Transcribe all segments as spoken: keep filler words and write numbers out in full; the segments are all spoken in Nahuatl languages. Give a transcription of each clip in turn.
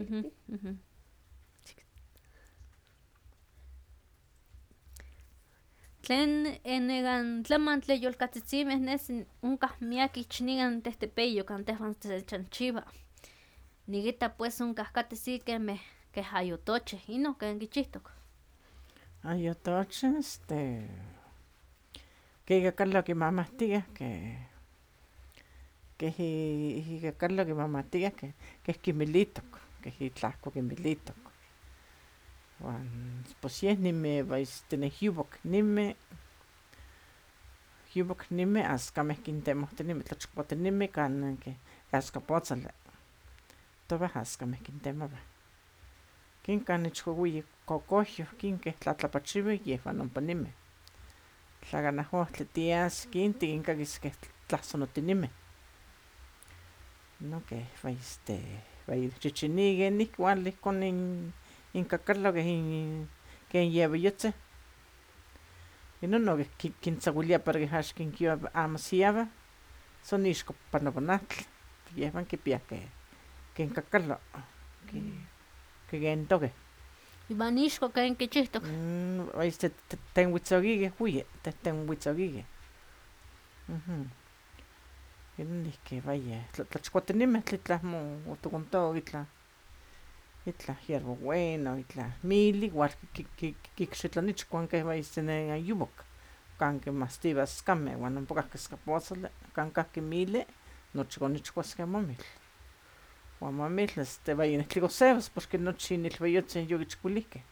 Ujú, ujú. Tlen enegan tlaman tle yolkatzitzimeh nes onkah miak ichnigan tehtepeyo kan tehwan techanchiwa. Nikita pues onkah kateh sí kemeh keh ayotocheh, inon ken kichihtok. Ayotocheh este ke kalo kimamahtiah ke keh ika kalo kimamahtiah keh kimilitok, keh itlahko kimilitok, wan pos yeh ninmeh este yuwak ninmeh, yuwak ninmeh askameh kintemohtinimi tlachpotinimi kan keh axkapotzali, towah askameh kintemowah, kin kan ichkowiyi kokohyoh kin keh tlatlapachiwih yehwan ompa ninmeh, tla kanah ohtli tias kin tikinkakis keh tlahsonotinimeh, inon keh este chichini ken kuali ihkon inkakalo ken yewiyotzeh, inon no keh kintzawilia para keh axan kinkiua amo siawah, son ixko panowa n ahtl, yehwan kipiah ken kakalo, kikentokeh. Iwan ixko ken kichihtok. Este tenwitzokikeh wiyi, tehtenwitzokikeh, inon ihki vaya tlachkuatinimeh tla itlah motokontowa itlah itlah yerba bueno, itlah mili igual kikxitlani ichkuan keh este nekan yuwak, kan kinmahsitiweh askameh wan ompa kahki iskapotzali kan kahki mili nochi konichkuaskeh momil, wan momil este vaya tlen kosewas porque nochi inilwiyotzin yokichkuilihkeh,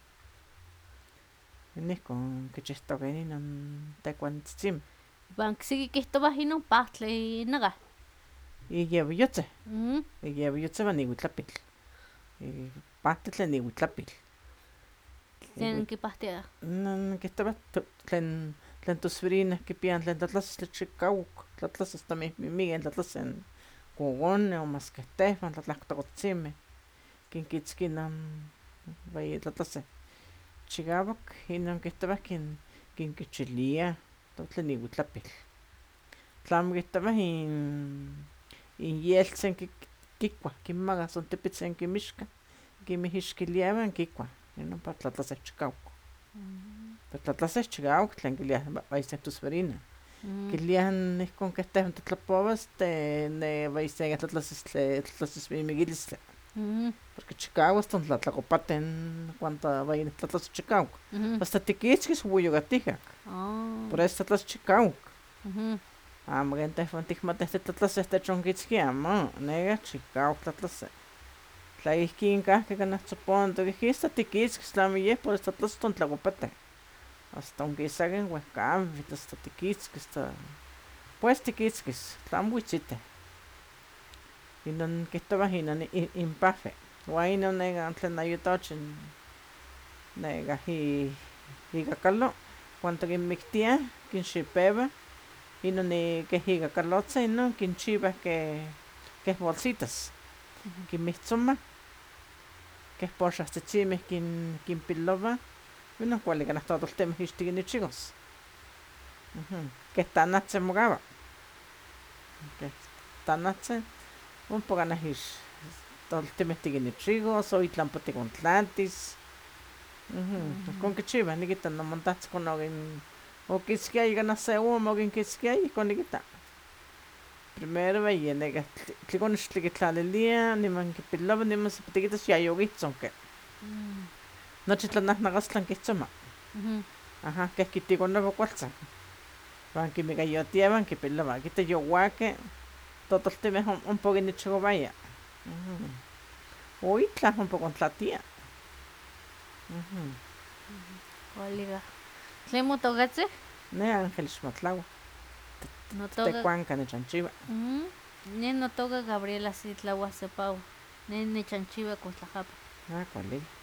ninkon kichihtokeh inon tekuantzitzimeh. Iwan siki kihtowah inon pahtli nakah. Iyewiyotzeh, Mm. iyewiyotzeh iwan iwitlapil, pahtli tlen iwitlapil. Tlen kipahtiah. Nikihtowah tlen tlen tosobrinas kipiah tlen tlatlasostli chikawak tlatlasih asta mihmimikeh tlatlasih kokoneh o mas keh tehwan tlatlahkotzitzimeh kinkitzkih inon vaya tlatlaseh chikawak inon kihtowah kin kinkichiliah tlen iwitlapil, tlamo kihtowah inyeltzin kikuah kinmakah son tepitzin kinmixkah kinmihixkiliah iwan kikuah inon para tlatlaseh chikawak, pero tlatlaseh chikawak tlen kiliah bayeh tosferina, kiliah ihkon keh tehwan titlapowas este vaya se tlatlasis tlatlasis mimikilistli, porque chikawak asta tlatlakopatih cuanto vaya nitlatlasi chikawak, asta tikitzkis weyokatihak, por eso tlatlasi chikawak, amo ken tehwan tikmateh titlatlaseh techonkitzkia amo, neka chikawak tlatlasi, tla ihkin kahki kanah tzopontok ihki asta tikitzkis tlamo yeh por eso tlatlasi asta ontlakopateh, asta onkisakih wehkawitl asta tikitzkis asta pues tikitzkis tlamo witziteh, inon kihtowah inon inpahwi, wan inon nekan tlen ayotocheh nekah ikakalo cuando kinmiktiah kinxipewah inon keh ikakalotzin inon kinchiwah keh bolsitas, kinmihtzomah keh poxahtzitzinmeh kinpilowah inon kuali kanah totoltemeh ixtik innichikos, keh tanahtzi mokawa, keh tanahtzi ompa kanah ix totoltemeh tikinnichikos o itlah ompa tikontlatis, ihkon kichiwah nikita nomontatzin okitzkiaya kanah se ome okinkitzkiaya ihkon nikita, primero vaya nekah tlikonextli kitlaliliah niman kipilowa niman san tikitas yayokitzonki, nochi tlanahnakastlan kihtzoma, aha keh kitikonowa kualtzin, wan kimikayotiah wan kipilowah, kita yowaki totoltemeh ompa okinnichikowaya, o itlah ompa kontlatia. Kuali kah. ¿Tlen motokatzin? Ne Ángeles Motlahua, tekuanka nichanchiwa. Ne notoka Gabriela Citlahua Sepahua, ne nichanchiwa Cohtlajapan. Ah, kuali.